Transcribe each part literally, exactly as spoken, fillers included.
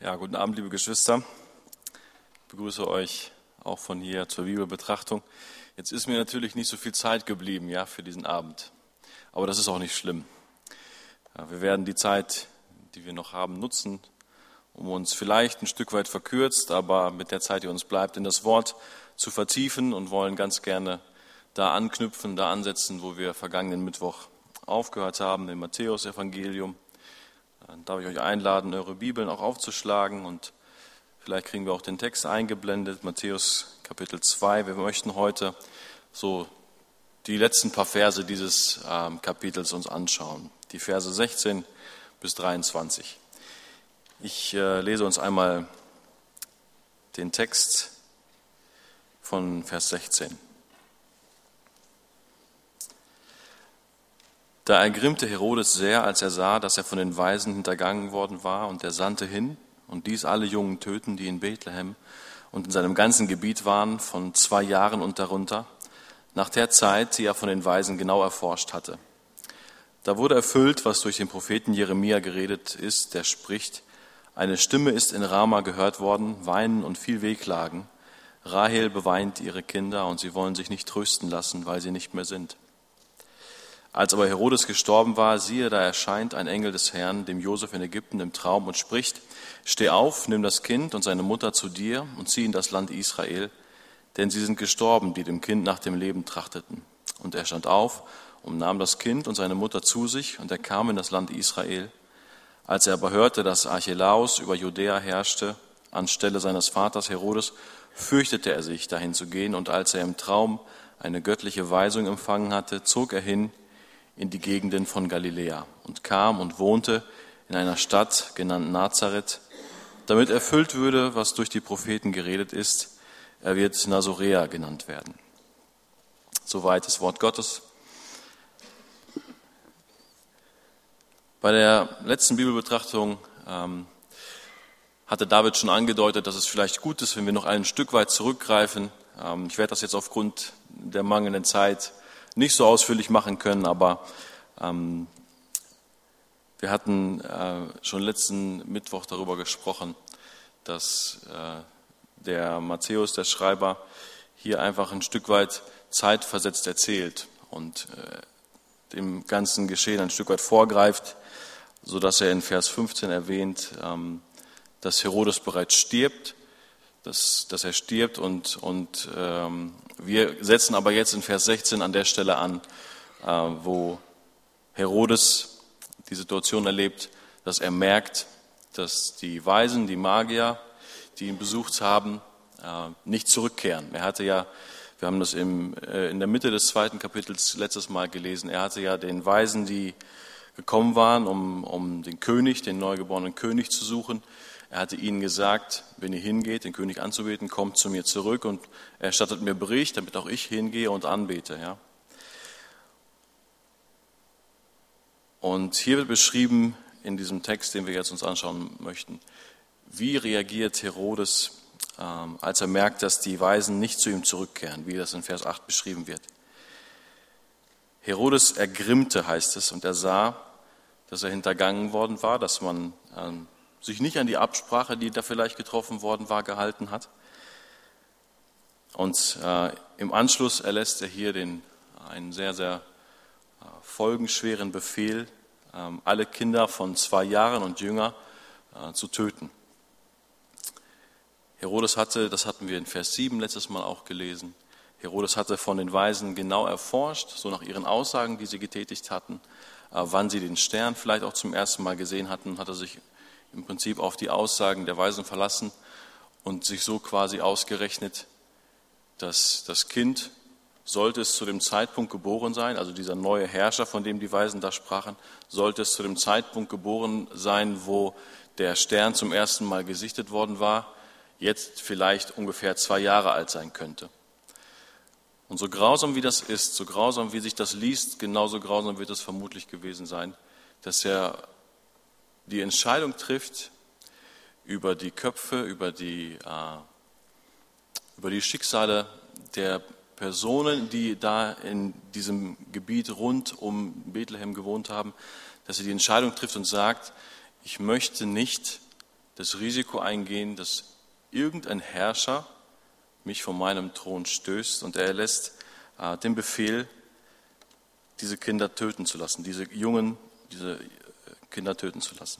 Ja, guten Abend, liebe Geschwister. Ich begrüße euch auch von hier zur Bibelbetrachtung. Jetzt ist mir natürlich nicht so viel Zeit geblieben, ja, für diesen Abend. Aber das ist auch nicht schlimm. Ja, wir werden die Zeit, die wir noch haben, nutzen, um uns vielleicht ein Stück weit verkürzt, aber mit der Zeit, die uns bleibt, in das Wort zu vertiefen und wollen ganz gerne da anknüpfen, da ansetzen, wo wir vergangenen Mittwoch aufgehört haben, im Matthäus-Evangelium. Dann darf ich euch einladen, eure Bibeln auch aufzuschlagen und vielleicht kriegen wir auch den Text eingeblendet, Matthäus Kapitel zwei. Wir möchten heute so die letzten paar Verse dieses ähm, Kapitels uns anschauen, die Verse sechzehn bis dreiundzwanzig. Ich äh, lese uns einmal den Text von Vers sechzehn. Da ergrimmte Herodes sehr, als er sah, dass er von den Weisen hintergangen worden war, und er sandte hin und ließ alle Jungen töten, die in Bethlehem und in seinem ganzen Gebiet waren, von zwei Jahren und darunter, nach der Zeit, die er von den Weisen genau erforscht hatte. Da wurde erfüllt, was durch den Propheten Jeremia geredet ist, der spricht: Eine Stimme ist in Rama gehört worden, Weinen und viel Wehklagen. Rahel beweint ihre Kinder, und sie wollen sich nicht trösten lassen, weil sie nicht mehr sind. Als aber Herodes gestorben war, siehe, da erscheint ein Engel des Herrn dem Josef in Ägypten im Traum und spricht: Steh auf, nimm das Kind und seine Mutter zu dir und zieh in das Land Israel, denn sie sind gestorben, die dem Kind nach dem Leben trachteten. Und er stand auf und nahm das Kind und seine Mutter zu sich, und er kam in das Land Israel. Als er aber hörte, dass Archelaus über Judäa herrschte, anstelle seines Vaters Herodes, fürchtete er sich, dahin zu gehen, und als er im Traum eine göttliche Weisung empfangen hatte, zog er hin in die Gegenden von Galiläa und kam und wohnte in einer Stadt genannt Nazareth, damit erfüllt würde, was durch die Propheten geredet ist: Er wird Nazoräer genannt werden. Soweit das Wort Gottes. Bei der letzten Bibelbetrachtung ähm, hatte David schon angedeutet, dass es vielleicht gut ist, wenn wir noch ein Stück weit zurückgreifen. Ähm, ich werde das jetzt aufgrund der mangelnden Zeit nicht so ausführlich machen können, aber ähm, wir hatten äh, schon letzten Mittwoch darüber gesprochen, dass äh, der Matthäus, der Schreiber, hier einfach ein Stück weit zeitversetzt erzählt und äh, dem ganzen Geschehen ein Stück weit vorgreift, sodass er in Vers fünfzehn erwähnt, ähm, dass Herodes bereits stirbt, dass, dass er stirbt und, und ähm, wir setzen aber jetzt in Vers sechzehn an der Stelle an, äh, wo Herodes die Situation erlebt, dass er merkt, dass die Weisen, die Magier, die ihn besucht haben, äh, nicht zurückkehren. Er hatte ja, wir haben das im, äh, in der Mitte des zweiten Kapitels letztes Mal gelesen, er hatte ja den Weisen, die gekommen waren, um, um den König, den neugeborenen König zu suchen, er hatte ihnen gesagt, wenn ihr hingeht, den König anzubeten, kommt zu mir zurück und erstattet mir Bericht, damit auch ich hingehe und anbete. Ja. Und hier wird beschrieben in diesem Text, den wir jetzt uns anschauen möchten, wie reagiert Herodes, ähm, als er merkt, dass die Weisen nicht zu ihm zurückkehren, wie das in Vers acht beschrieben wird. Herodes ergrimmte, heißt es, und er sah, dass er hintergangen worden war, dass man ähm, sich nicht an die Absprache, die da vielleicht getroffen worden war, gehalten hat. Und äh, im Anschluss erlässt er hier den, einen sehr, sehr äh, folgenschweren Befehl, äh, alle Kinder von zwei Jahren und jünger äh, zu töten. Herodes hatte, das hatten wir in Vers sieben letztes Mal auch gelesen, Herodes hatte von den Weisen genau erforscht, so nach ihren Aussagen, die sie getätigt hatten, äh, wann sie den Stern vielleicht auch zum ersten Mal gesehen hatten, hat er sich im Prinzip auf die Aussagen der Weisen verlassen und sich so quasi ausgerechnet, dass das Kind, sollte es zu dem Zeitpunkt geboren sein, also dieser neue Herrscher, von dem die Weisen da sprachen, sollte es zu dem Zeitpunkt geboren sein, wo der Stern zum ersten Mal gesichtet worden war, jetzt vielleicht ungefähr zwei Jahre alt sein könnte. Und so grausam wie das ist, so grausam wie sich das liest, genauso grausam wird es vermutlich gewesen sein, dass er die Entscheidung trifft über die Köpfe, über die, äh, über die Schicksale der Personen, die da in diesem Gebiet rund um Bethlehem gewohnt haben, dass er die Entscheidung trifft und sagt: Ich möchte nicht, das Risiko eingehen, dass irgendein Herrscher mich von meinem Thron stößt und er lässt äh, den Befehl, diese Kinder töten zu lassen, diese Jungen, diese Kinder töten zu lassen.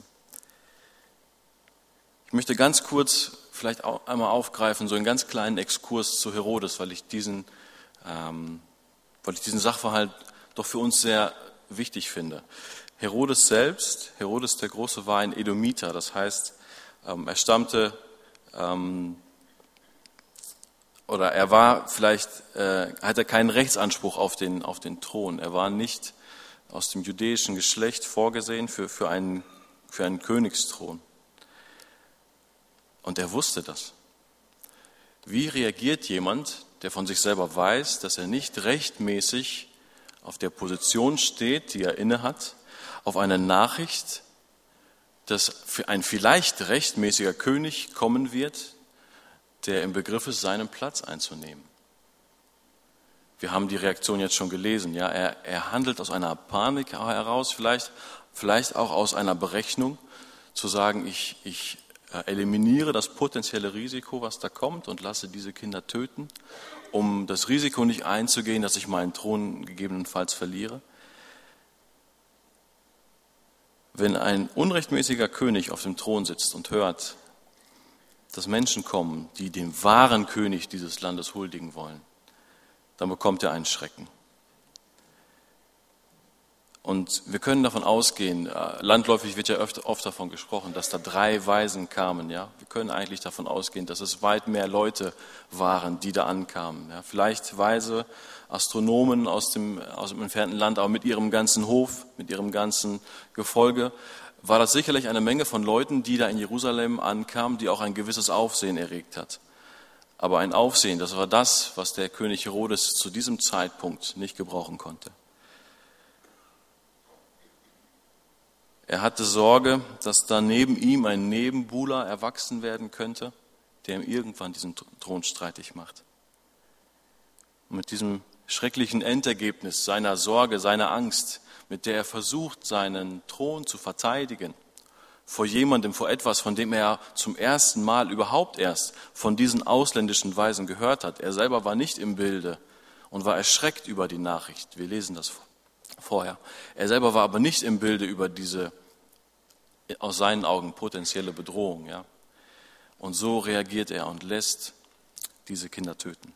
Ich möchte ganz kurz vielleicht auch einmal aufgreifen, so einen ganz kleinen Exkurs zu Herodes, weil ich diesen, ähm, weil ich diesen Sachverhalt doch für uns sehr wichtig finde. Herodes selbst, Herodes der Große, war ein Edomiter, das heißt, ähm, er stammte ähm, oder er war vielleicht, äh, hatte keinen Rechtsanspruch auf den, auf den Thron. Er war nicht aus dem jüdischen Geschlecht vorgesehen für, für, einen, für einen Königsthron. Und er wusste das. Wie reagiert jemand, der von sich selber weiß, dass er nicht rechtmäßig auf der Position steht, die er innehat, auf eine Nachricht, dass ein vielleicht rechtmäßiger König kommen wird, der im Begriff ist, seinen Platz einzunehmen? Wir haben die Reaktion jetzt schon gelesen. Ja, er, er handelt aus einer Panik heraus, vielleicht, vielleicht auch aus einer Berechnung, zu sagen, ich, ich eliminiere das potenzielle Risiko, was da kommt, und lasse diese Kinder töten, um das Risiko nicht einzugehen, dass ich meinen Thron gegebenenfalls verliere. Wenn ein unrechtmäßiger König auf dem Thron sitzt und hört, dass Menschen kommen, die dem wahren König dieses Landes huldigen wollen, dann bekommt er einen Schrecken. Und wir können davon ausgehen, landläufig wird ja oft, oft davon gesprochen, dass da drei Weisen kamen. Ja? Wir können eigentlich davon ausgehen, dass es weit mehr Leute waren, die da ankamen. Ja? Vielleicht Weise, Astronomen aus dem, aus dem entfernten Land, aber mit ihrem ganzen Hof, mit ihrem ganzen Gefolge, war das sicherlich eine Menge von Leuten, die da in Jerusalem ankamen, die auch ein gewisses Aufsehen erregt hat. Aber ein Aufsehen, das war das, was der König Herodes zu diesem Zeitpunkt nicht gebrauchen konnte. Er hatte Sorge, dass da neben ihm ein Nebenbuhler erwachsen werden könnte, der ihm irgendwann diesen Thron streitig macht. Und mit diesem schrecklichen Endergebnis seiner Sorge, seiner Angst, mit der er versucht, seinen Thron zu verteidigen, vor jemandem, vor etwas, von dem er zum ersten Mal überhaupt erst von diesen ausländischen Weisen gehört hat. Er selber war nicht im Bilde und war erschreckt über die Nachricht. Wir lesen das vorher. Er selber war aber nicht im Bilde über diese, aus seinen Augen, potenzielle Bedrohung. Ja? Und so reagiert er und lässt diese Kinder töten.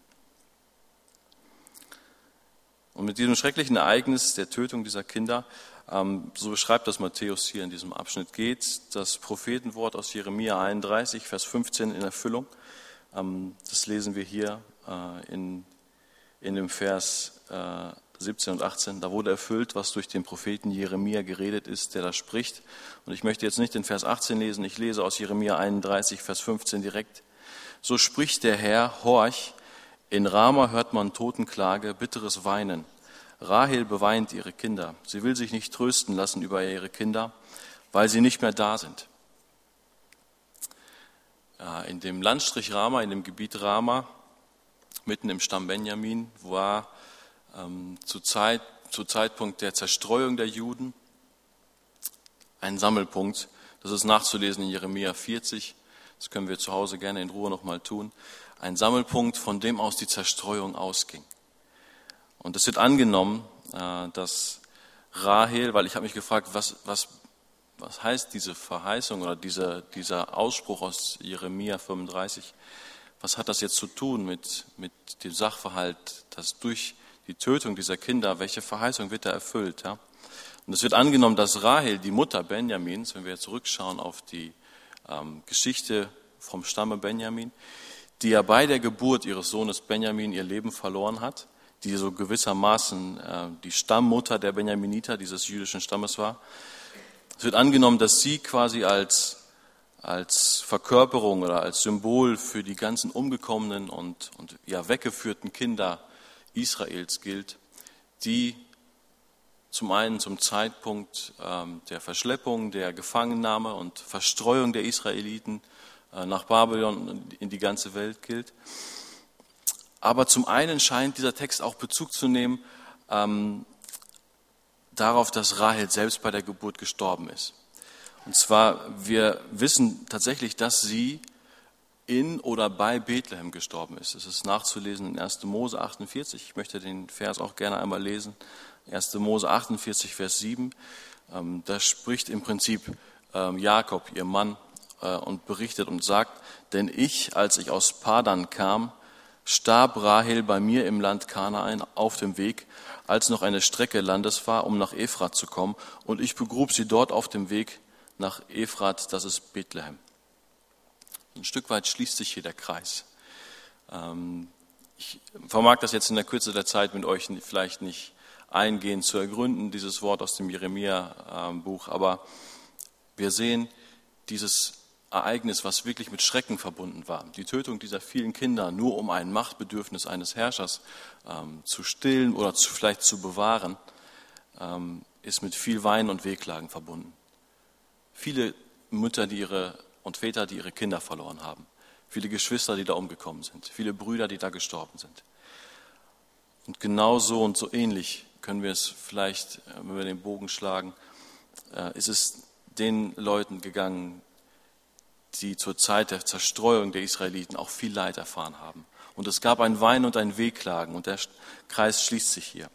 Und mit diesem schrecklichen Ereignis der Tötung dieser Kinder, ähm, so beschreibt das Matthäus hier in diesem Abschnitt, geht das Prophetenwort aus Jeremia einunddreißig, Vers fünfzehn in Erfüllung. Ähm, das lesen wir hier äh, in, in dem Vers äh, siebzehn und achtzehn. Da wurde erfüllt, was durch den Propheten Jeremia geredet ist, der da spricht. Und ich möchte jetzt nicht den Vers achtzehn lesen, ich lese aus Jeremia einunddreißig, Vers fünfzehn direkt. So spricht der Herr, horch, in Rama hört man Totenklage, bitteres Weinen. Rahel beweint ihre Kinder. Sie will sich nicht trösten lassen über ihre Kinder, weil sie nicht mehr da sind. In dem Landstrich Rama, in dem Gebiet Rama, mitten im Stamm Benjamin, war ähm, zu, Zeit, zu Zeitpunkt der Zerstreuung der Juden ein Sammelpunkt. Das ist nachzulesen in Jeremia vierzig. Das können wir zu Hause gerne in Ruhe nochmal tun. Ein Sammelpunkt, von dem aus die Zerstreuung ausging. Und es wird angenommen, dass Rahel, weil ich habe mich gefragt, was, was, was heißt diese Verheißung oder dieser, dieser Ausspruch aus Jeremia fünfunddreißig, was hat das jetzt zu tun mit, mit dem Sachverhalt, dass durch die Tötung dieser Kinder, welche Verheißung wird da erfüllt? Ja? Und es wird angenommen, dass Rahel, die Mutter Benjamins, wenn wir zurückschauen auf die ähm, Geschichte vom Stamme Benjamin, die ja bei der Geburt ihres Sohnes Benjamin ihr Leben verloren hat, die so gewissermaßen äh, die Stammmutter der Benjaminiter, dieses jüdischen Stammes war. Es wird angenommen, dass sie quasi als, als Verkörperung oder als Symbol für die ganzen umgekommenen und, und ja, weggeführten Kinder Israels gilt, die zum einen zum Zeitpunkt ähm, der Verschleppung, der Gefangennahme und Verstreuung der Israeliten äh, nach Babylon und in die ganze Welt gilt. Aber zum einen scheint dieser Text auch Bezug zu nehmen ähm, darauf, dass Rahel selbst bei der Geburt gestorben ist. Und zwar, wir wissen tatsächlich, dass sie in oder bei Bethlehem gestorben ist. Es ist nachzulesen in erster Mose achtundvierzig. Ich möchte den Vers auch gerne einmal lesen. erster Mose achtundvierzig, Vers sieben. Ähm, da spricht im Prinzip ähm, Jakob, ihr Mann, äh, und berichtet und sagt, denn ich, als ich aus Padan kam, starb Rahel bei mir im Land Kanaan auf dem Weg, als noch eine Strecke Landes war, um nach Ephrat zu kommen, und ich begrub sie dort auf dem Weg nach Ephrat, das ist Bethlehem. Ein Stück weit schließt sich hier der Kreis. Ich vermag das jetzt in der Kürze der Zeit mit euch vielleicht nicht eingehend zu ergründen, dieses Wort aus dem Jeremia-Buch, aber wir sehen dieses Ereignis, was wirklich mit Schrecken verbunden war. Die Tötung dieser vielen Kinder, nur um ein Machtbedürfnis eines Herrschers ähm, zu stillen oder zu, vielleicht zu bewahren, ähm, ist mit viel Weinen und Wehklagen verbunden. Viele Mütter, die ihre und Väter, die ihre Kinder verloren haben. Viele Geschwister, die da umgekommen sind. Viele Brüder, die da gestorben sind. Und genau so und so ähnlich können wir es vielleicht, wenn wir den Bogen schlagen, äh, ist es den Leuten gegangen, die zur Zeit der Zerstreuung der Israeliten auch viel Leid erfahren haben. Und es gab ein Weinen und ein Wehklagen und der Kreis schließt sich hier.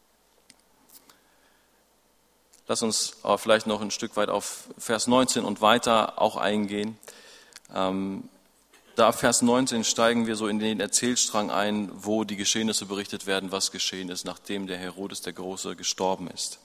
Lass uns aber vielleicht noch ein Stück weit auf Vers neunzehn und weiter auch eingehen. Ähm, da ab Vers neunzehn steigen wir so in den Erzählstrang ein, wo die Geschehnisse berichtet werden, was geschehen ist, nachdem der Herodes der Große gestorben ist.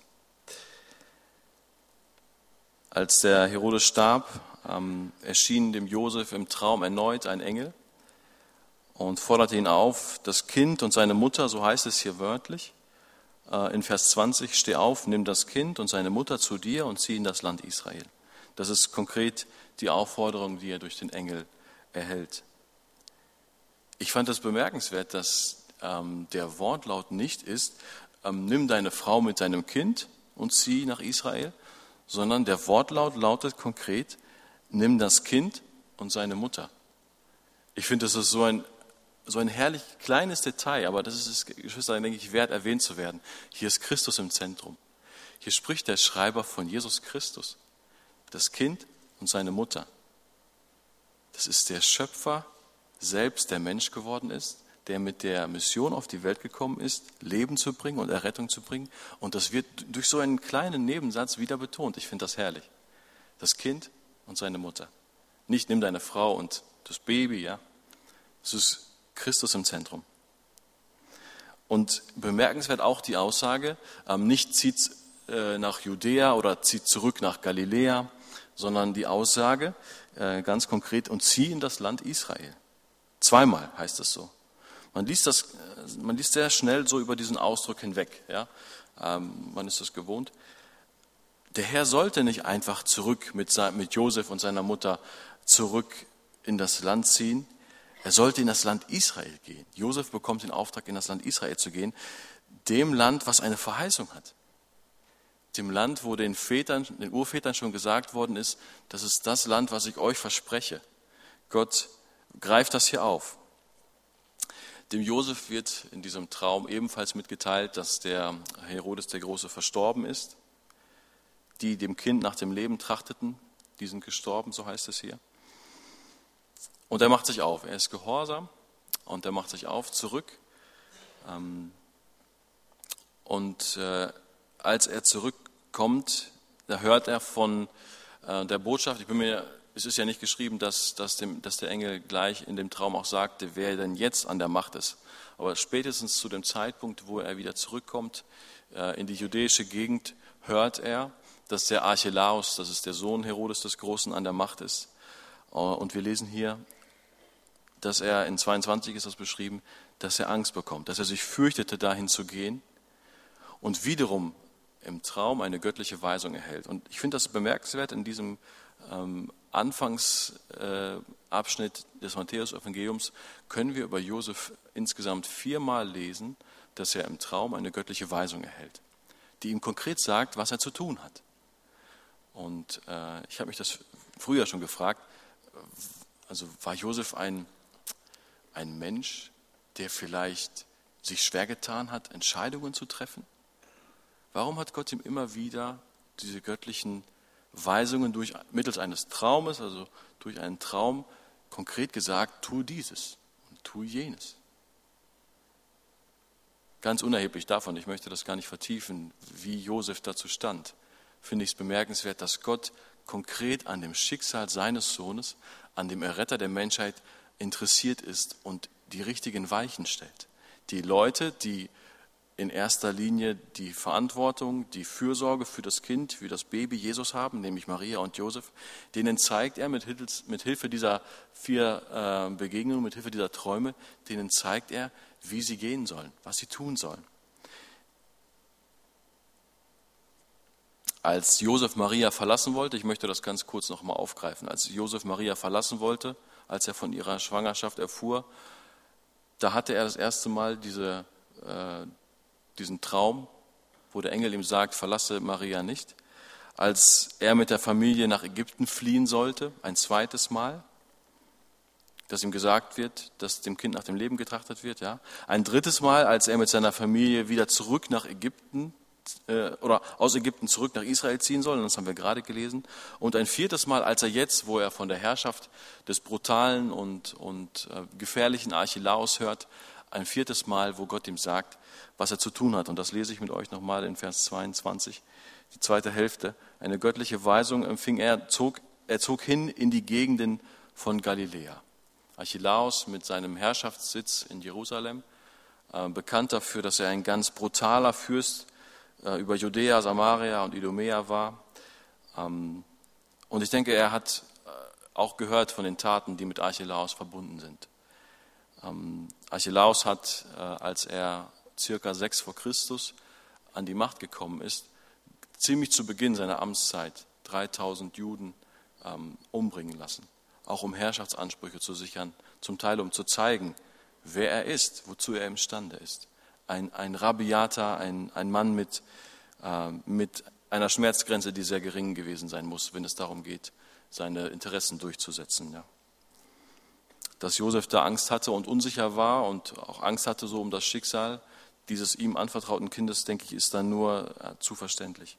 Als der Herodes starb, ähm, erschien dem Josef im Traum erneut ein Engel und forderte ihn auf, das Kind und seine Mutter, so heißt es hier wörtlich, in Vers zwanzig, steh auf, nimm das Kind und seine Mutter zu dir und zieh in das Land Israel. Das ist konkret die Aufforderung, die er durch den Engel erhält. Ich fand es bemerkenswert, dass ähm, der Wortlaut nicht ist, ähm, nimm deine Frau mit deinem Kind und zieh nach Israel, sondern der Wortlaut lautet konkret, nimm das Kind und seine Mutter. Ich finde, das ist so ein So ein herrlich kleines Detail, aber das ist, Geschwister, denke ich, wert erwähnt zu werden. Hier ist Christus im Zentrum. Hier spricht der Schreiber von Jesus Christus, das Kind und seine Mutter. Das ist der Schöpfer selbst, der Mensch geworden ist, der mit der Mission auf die Welt gekommen ist, Leben zu bringen und Errettung zu bringen. Und das wird durch so einen kleinen Nebensatz wieder betont. Ich finde das herrlich. Das Kind und seine Mutter. Nicht nimm deine Frau und das Baby, ja. Es ist Christus im Zentrum. Und bemerkenswert auch die Aussage, nicht zieht nach Judäa oder zieht zurück nach Galiläa, sondern die Aussage ganz konkret, und zieh in das Land Israel. Zweimal heißt es so. Man liest das, man liest sehr schnell so über diesen Ausdruck hinweg. Ja? Man ist das gewohnt. Der Herr sollte nicht einfach zurück mit, mit Josef und seiner Mutter zurück in das Land ziehen. Er sollte in das Land Israel gehen. Josef bekommt den Auftrag, in das Land Israel zu gehen, dem Land, was eine Verheißung hat. Dem Land, wo den Vätern, den Urvätern schon gesagt worden ist, das ist das Land, was ich euch verspreche. Gott greift das hier auf. Dem Josef wird in diesem Traum ebenfalls mitgeteilt, dass der Herodes der Große verstorben ist. Die dem Kind nach dem Leben trachteten, die sind gestorben, so heißt es hier. Und er macht sich auf, er ist gehorsam und er macht sich auf zurück. Und als er zurückkommt, da hört er von der Botschaft, ich bin mir, es ist ja nicht geschrieben, dass, dass, dem, dass der Engel gleich in dem Traum auch sagte, wer denn jetzt an der Macht ist. Aber spätestens zu dem Zeitpunkt, wo er wieder zurückkommt in die judäische Gegend, hört er, dass der Archelaus, das ist der Sohn Herodes des Großen, an der Macht ist. Und wir lesen hier, dass er, in zweiundzwanzig ist das beschrieben, dass er Angst bekommt, dass er sich fürchtete, dahin zu gehen und wiederum im Traum eine göttliche Weisung erhält. Und ich finde das bemerkenswert in diesem ähm, Anfangsabschnitt äh, des Matthäus-Evangeliums können wir über Josef insgesamt viermal lesen, dass er im Traum eine göttliche Weisung erhält, die ihm konkret sagt, was er zu tun hat. Und äh, ich habe mich das früher schon gefragt, also war Josef ein Ein Mensch, der vielleicht sich schwer getan hat, Entscheidungen zu treffen? Warum hat Gott ihm immer wieder diese göttlichen Weisungen durch, mittels eines Traumes, also durch einen Traum, konkret gesagt, tu dieses und tu jenes. Ganz unerheblich davon, ich möchte das gar nicht vertiefen, wie Josef dazu stand, finde ich es bemerkenswert, dass Gott konkret an dem Schicksal seines Sohnes, an dem Erretter der Menschheit interessiert ist und die richtigen Weichen stellt. Die Leute, die in erster Linie die Verantwortung, die Fürsorge für das Kind, für das Baby Jesus haben, nämlich Maria und Josef, denen zeigt er mit Hilfe dieser vier Begegnungen, mit Hilfe dieser Träume, denen zeigt er, wie sie gehen sollen, was sie tun sollen. Als Josef Maria verlassen wollte, ich möchte das ganz kurz noch mal aufgreifen, als Josef Maria verlassen wollte, als er von ihrer Schwangerschaft erfuhr, da hatte er das erste Mal diese, äh, diesen Traum, wo der Engel ihm sagt, verlasse Maria nicht. Als er mit der Familie nach Ägypten fliehen sollte, ein zweites Mal, dass ihm gesagt wird, dass dem Kind nach dem Leben getrachtet wird. Ja. Ein drittes Mal, als er mit seiner Familie wieder zurück nach Ägypten äh, oder aus Ägypten zurück nach Israel ziehen soll, das haben wir gerade gelesen. Und ein viertes Mal, als er jetzt, wo er von der Herrschaft des brutalen und, und äh, gefährlichen Archelaus hört, ein viertes Mal, wo Gott ihm sagt, was er zu tun hat. Und das lese ich mit euch nochmal in Vers zweiundzwanzig, die zweite Hälfte. Eine göttliche Weisung empfing er, zog, er zog hin in die Gegenden von Galiläa. Archelaus mit seinem Herrschaftssitz in Jerusalem, äh, bekannt dafür, dass er ein ganz brutaler Fürst äh, über Judäa, Samaria und Idumea war. Ähm, und ich denke, er hat äh, auch gehört von den Taten, die mit Archelaus verbunden sind. Ähm, Archelaus hat, äh, als er circa sechs vor Christus an die Macht gekommen ist, ziemlich zu Beginn seiner Amtszeit dreitausend Juden ähm, umbringen lassen. Auch um Herrschaftsansprüche zu sichern, zum Teil um zu zeigen, wer er ist, wozu er imstande ist. Ein, ein Rabiater, ein, ein Mann mit, äh, mit einer Schmerzgrenze, die sehr gering gewesen sein muss, wenn es darum geht, seine Interessen durchzusetzen. Ja. Dass Josef da Angst hatte und unsicher war und auch Angst hatte so um das Schicksal dieses ihm anvertrauten Kindes, denke ich, ist dann nur ja, zu verständlich.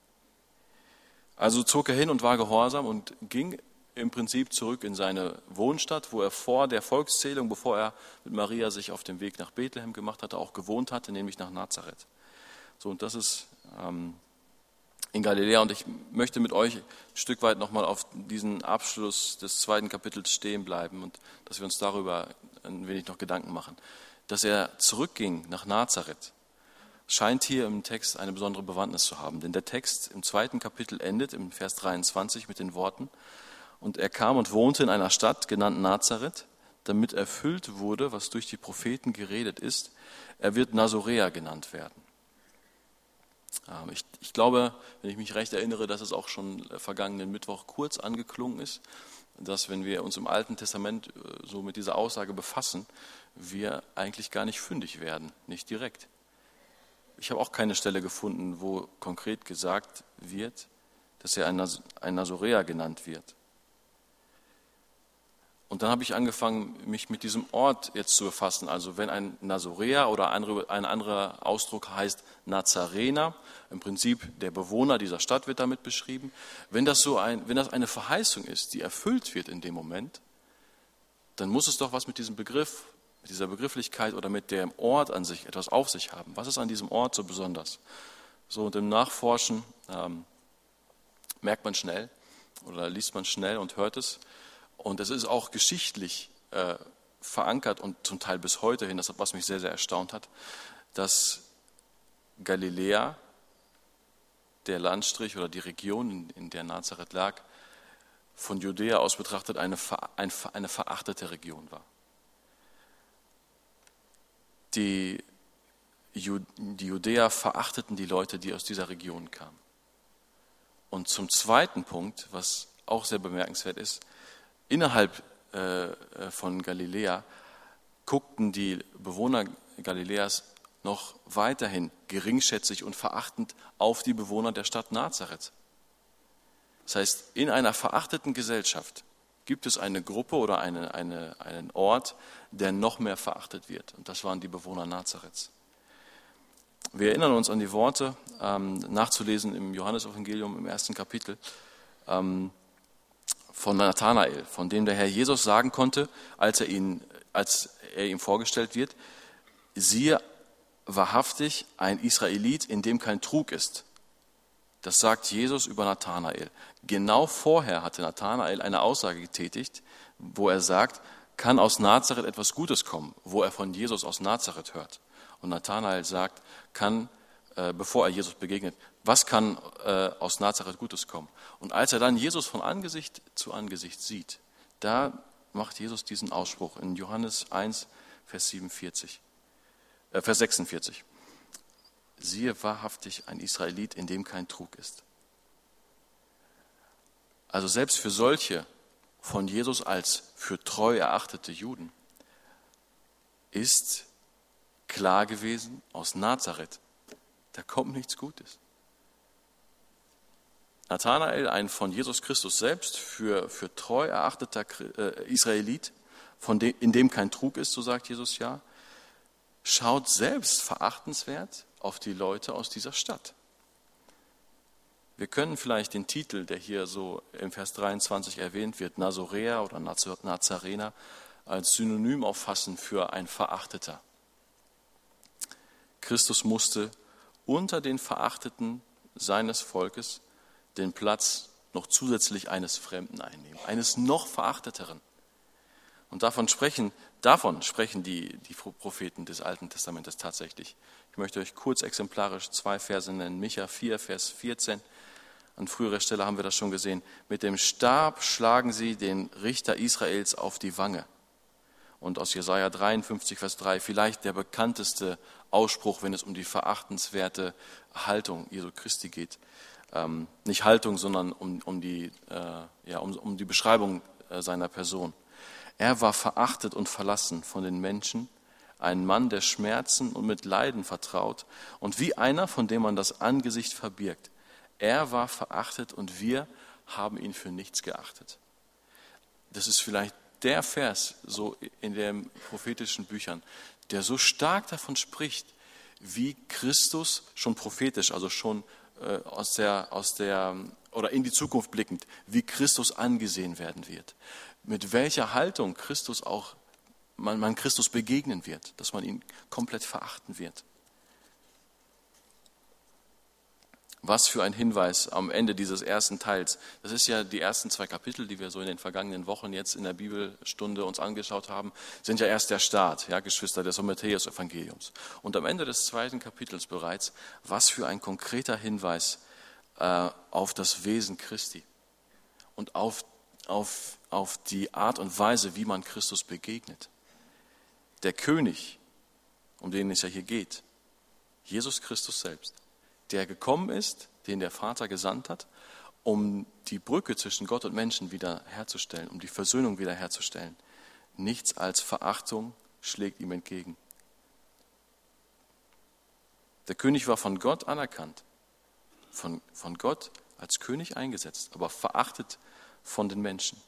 Also zog er hin und war gehorsam und ging im Prinzip zurück in seine Wohnstadt, wo er vor der Volkszählung, bevor er mit Maria sich auf den Weg nach Bethlehem gemacht hatte, auch gewohnt hatte, nämlich nach Nazareth. So, und das ist ähm, in Galiläa. Und ich möchte mit euch ein Stück weit nochmal auf diesen Abschluss des zweiten Kapitels stehen bleiben und dass wir uns darüber ein wenig noch Gedanken machen. Dass er zurückging nach Nazareth, scheint hier im Text eine besondere Bewandtnis zu haben. Denn der Text im zweiten Kapitel endet im Vers dreiundzwanzig mit den Worten: Und er kam und wohnte in einer Stadt, genannt Nazareth, damit erfüllt wurde, was durch die Propheten geredet ist. Er wird Nazoräer genannt werden. Ich, ich glaube, wenn ich mich recht erinnere, dass es auch schon vergangenen Mittwoch kurz angeklungen ist, dass wenn wir uns im Alten Testament so mit dieser Aussage befassen, wir eigentlich gar nicht fündig werden, nicht direkt. Ich habe auch keine Stelle gefunden, wo konkret gesagt wird, dass er ein Nazoräer genannt wird. Und dann habe ich angefangen, mich mit diesem Ort jetzt zu befassen. Also wenn ein Nazoräer oder ein anderer Ausdruck heißt Nazarener, im Prinzip der Bewohner dieser Stadt wird damit beschrieben. Wenn das so ein, wenn das eine Verheißung ist, die erfüllt wird in dem Moment, dann muss es doch was mit diesem Begriff, mit dieser Begrifflichkeit oder mit dem Ort an sich etwas auf sich haben. Was ist an diesem Ort so besonders? So, und im Nachforschen ähm, merkt man schnell oder liest man schnell und hört es. Und es ist auch geschichtlich äh, verankert und zum Teil bis heute hin, das was mich sehr, sehr erstaunt hat, dass Galiläa, der Landstrich oder die Region, in, in der Nazareth lag, von Judäa aus betrachtet eine, ein, eine verachtete Region war. Die, Ju, die Judäer verachteten die Leute, die aus dieser Region kamen. Und zum zweiten Punkt, was auch sehr bemerkenswert ist, innerhalb äh, von Galiläa guckten die Bewohner Galiläas noch weiterhin geringschätzig und verachtend auf die Bewohner der Stadt Nazareth. Das heißt, in einer verachteten Gesellschaft gibt es eine Gruppe oder eine, eine, einen Ort, der noch mehr verachtet wird. Und das waren die Bewohner Nazareths. Wir erinnern uns an die Worte, ähm, nachzulesen im Johannesevangelium im ersten Kapitel, ähm, von Nathanael, von dem der Herr Jesus sagen konnte, als er, ihn, als er ihm vorgestellt wird, siehe wahrhaftig ein Israelit, in dem kein Trug ist. Das sagt Jesus über Nathanael. Genau vorher hatte Nathanael eine Aussage getätigt, wo er sagt, kann aus Nazareth etwas Gutes kommen, wo er von Jesus aus Nazareth hört. Und Nathanael sagt, kann, äh, bevor er Jesus begegnet, was kann äh, aus Nazareth Gutes kommen? Und als er dann Jesus von Angesicht zu Angesicht sieht, da macht Jesus diesen Ausspruch in Johannes eins, Vers siebenundvierzig, äh, Vers sechsundvierzig. Siehe wahrhaftig ein Israelit, in dem kein Trug ist. Also selbst für solche von Jesus als für treu erachtete Juden ist klar gewesen, aus Nazareth, da kommt nichts Gutes. Nathanael, ein von Jesus Christus selbst für, für treu erachteter Israelit, von dem, in dem kein Trug ist, so sagt Jesus ja, schaut selbst verachtenswert auf die Leute aus dieser Stadt. Wir können vielleicht den Titel, der hier so im Vers dreiundzwanzig erwähnt wird, Nazoräer oder Nazarener, als Synonym auffassen für ein Verachteter. Christus musste unter den Verachteten seines Volkes den Platz noch zusätzlich eines Fremden einnehmen, eines noch Verachteteren. Und davon sprechen, davon sprechen die, die Propheten des Alten Testamentes tatsächlich. Ich möchte euch kurz exemplarisch zwei Verse nennen. Micha vier, Vers vierzehn. An früherer Stelle haben wir das schon gesehen. Mit dem Stab schlagen sie den Richter Israels auf die Wange. Und aus Jesaja dreiundfünfzig, Vers drei, vielleicht der bekannteste Ausspruch, wenn es um die verachtenswerte Haltung Jesu Christi geht. Ähm, nicht Haltung, sondern um, um, die, äh, ja, um, um die Beschreibung äh, seiner Person. Er war verachtet und verlassen von den Menschen, ein Mann der Schmerzen und mit Leiden vertraut und wie einer, von dem man das Angesicht verbirgt. Er war verachtet und wir haben ihn für nichts geachtet. Das ist vielleicht der Vers so in den prophetischen Büchern, der so stark davon spricht, wie Christus schon prophetisch, also schon äh, aus der, aus der, oder in die Zukunft blickend, wie Christus angesehen werden wird. Mit welcher Haltung Christus auch, man, man Christus begegnen wird, dass man ihn komplett verachten wird. Was für ein Hinweis am Ende dieses ersten Teils. Das ist ja die ersten zwei Kapitel, die wir so in den vergangenen Wochen jetzt in der Bibelstunde uns angeschaut haben, sind ja erst der Start, ja, Geschwister, des Matthäus-Evangeliums. Und am Ende des zweiten Kapitels bereits, was für ein konkreter Hinweis äh, auf das Wesen Christi und auf, auf, auf die Art und Weise, wie man Christus begegnet. Der König, um den es ja hier geht, Jesus Christus selbst, der gekommen ist, den der Vater gesandt hat, um die Brücke zwischen Gott und Menschen wieder herzustellen, um die Versöhnung wieder herzustellen. Nichts als Verachtung schlägt ihm entgegen. Der König war von Gott anerkannt, von, von Gott als König eingesetzt, aber verachtet von den Menschen.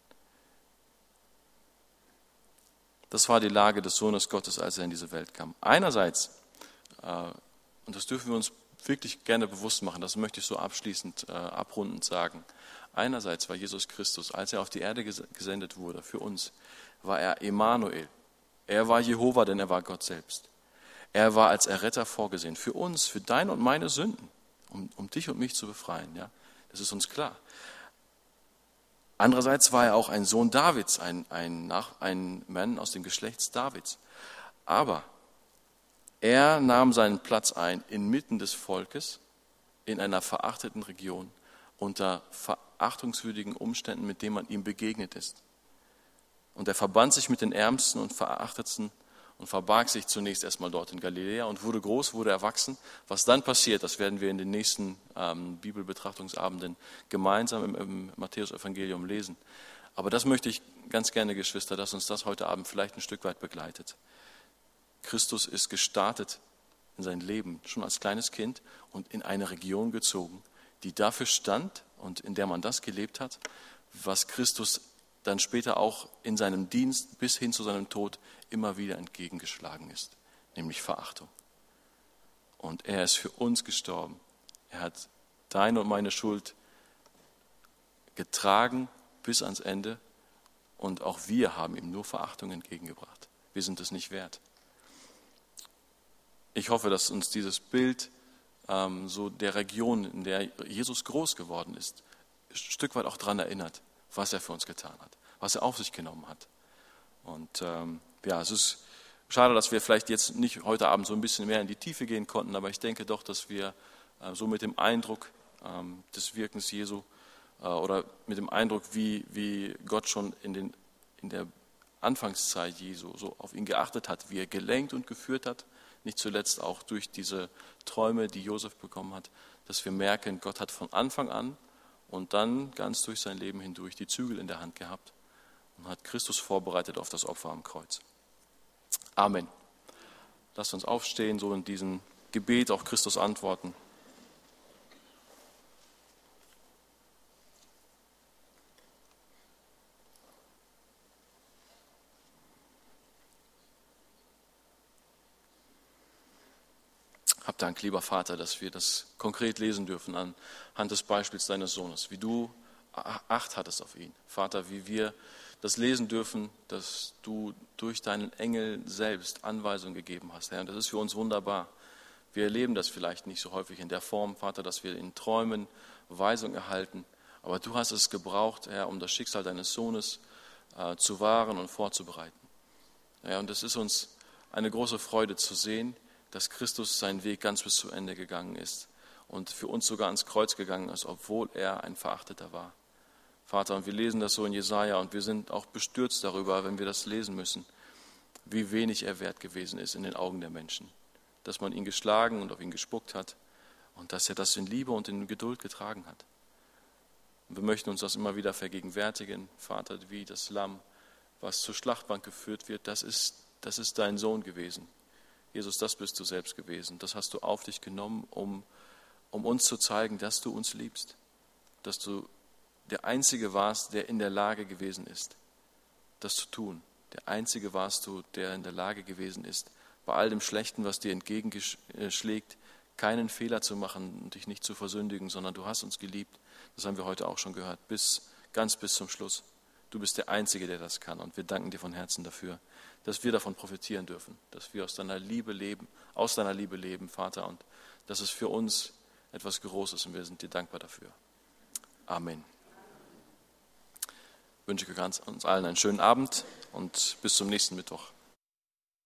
Das war die Lage des Sohnes Gottes, als er in diese Welt kam. Einerseits, äh, und das dürfen wir uns wirklich gerne bewusst machen, das möchte ich so abschließend, äh, abrundend sagen. Einerseits war Jesus Christus, als er auf die Erde gesendet wurde, für uns, war er Emmanuel. Er war Jehova, denn er war Gott selbst. Er war als Erretter vorgesehen, für uns, für deine und meine Sünden, um, um dich und mich zu befreien. Ja? Das ist uns klar. Andererseits war er auch ein Sohn Davids, ein, ein, ein Mann aus dem Geschlechts Davids. Aber er nahm seinen Platz ein inmitten des Volkes, in einer verachteten Region, unter verachtungswürdigen Umständen, mit denen man ihm begegnet ist. Und er verband sich mit den Ärmsten und Verachtetsten und verbarg sich zunächst erstmal dort in Galiläa und wurde groß, wurde erwachsen. Was dann passiert, das werden wir in den nächsten ähm, Bibelbetrachtungsabenden gemeinsam im, im Matthäus-Evangelium lesen. Aber das möchte ich ganz gerne, Geschwister, dass uns das heute Abend vielleicht ein Stück weit begleitet. Christus ist gestartet in sein Leben, schon als kleines Kind und in eine Region gezogen, die dafür stand und in der man das gelebt hat, was Christus dann später auch in seinem Dienst bis hin zu seinem Tod immer wieder entgegengeschlagen ist, nämlich Verachtung. Und er ist für uns gestorben. Er hat deine und meine Schuld getragen bis ans Ende und auch wir haben ihm nur Verachtung entgegengebracht. Wir sind es nicht wert. Ich hoffe, dass uns dieses Bild ähm, so der Region, in der Jesus groß geworden ist, ein Stück weit auch daran erinnert, was er für uns getan hat, was er auf sich genommen hat. Und ähm, ja, es ist schade, dass wir vielleicht jetzt nicht heute Abend so ein bisschen mehr in die Tiefe gehen konnten, aber ich denke doch, dass wir äh, so mit dem Eindruck ähm, des Wirkens Jesu äh, oder mit dem Eindruck, wie, wie Gott schon in, den, in der Anfangszeit Jesu so auf ihn geachtet hat, wie er gelenkt und geführt hat, nicht zuletzt auch durch diese Träume, die Josef bekommen hat, dass wir merken, Gott hat von Anfang an und dann ganz durch sein Leben hindurch die Zügel in der Hand gehabt und hat Christus vorbereitet auf das Opfer am Kreuz. Amen. Lasst uns aufstehen, so in diesem Gebet auf Christus antworten. Hab Dank, lieber Vater, dass wir das konkret lesen dürfen anhand des Beispiels deines Sohnes, wie du Acht hattest auf ihn. Vater, wie wir das lesen dürfen, dass du durch deinen Engel selbst Anweisungen gegeben hast, Herr. Und das ist für uns wunderbar. Wir erleben das vielleicht nicht so häufig in der Form, Vater, dass wir in Träumen Weisung erhalten. Aber du hast es gebraucht, Herr, um das Schicksal deines Sohnes äh, zu wahren und vorzubereiten. Ja, und es ist uns eine große Freude zu sehen, dass Christus seinen Weg ganz bis zu Ende gegangen ist und für uns sogar ans Kreuz gegangen ist, obwohl er ein Verachteter war. Vater, und wir lesen das so in Jesaja und wir sind auch bestürzt darüber, wenn wir das lesen müssen, wie wenig er wert gewesen ist in den Augen der Menschen. Dass man ihn geschlagen und auf ihn gespuckt hat und dass er das in Liebe und in Geduld getragen hat. Und wir möchten uns das immer wieder vergegenwärtigen, Vater, wie das Lamm, was zur Schlachtbank geführt wird, das ist, das ist dein Sohn gewesen. Jesus, das bist du selbst gewesen. Das hast du auf dich genommen, um, um uns zu zeigen, dass du uns liebst, dass du der Einzige warst, der in der Lage gewesen ist, das zu tun. Der Einzige warst du, der in der Lage gewesen ist, bei all dem Schlechten, was dir entgegenschlägt, keinen Fehler zu machen und dich nicht zu versündigen, sondern du hast uns geliebt. Das haben wir heute auch schon gehört, bis, ganz bis zum Schluss. Du bist der Einzige, der das kann und wir danken dir von Herzen dafür, dass wir davon profitieren dürfen, dass wir aus deiner Liebe leben, aus deiner Liebe leben, Vater, und das ist für uns etwas Großes und wir sind dir dankbar dafür. Amen. Ich wünsche uns allen einen schönen Abend und bis zum nächsten Mittwoch.